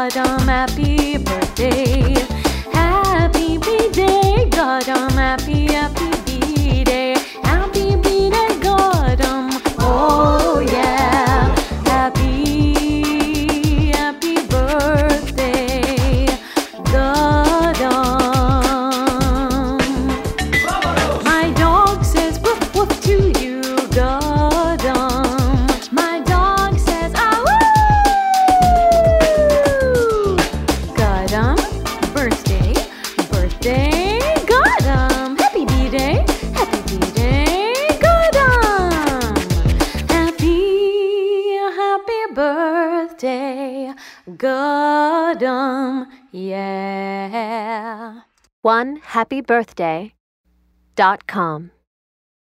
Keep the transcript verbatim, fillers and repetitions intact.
Godam, happy birthday. Happy birthday, Godam, happy, happy birthday. Happy birthday, Godam. Oh yeah. Happy, happy birthday, Godam. My dog says woof woof to you, Godam. My dog says ah woo. Godam, birthday, birthday, Godam. Happy birthday, happy birthday, Godam. Happy, happy birthday, Godam. Yeah. one happy birthday dot com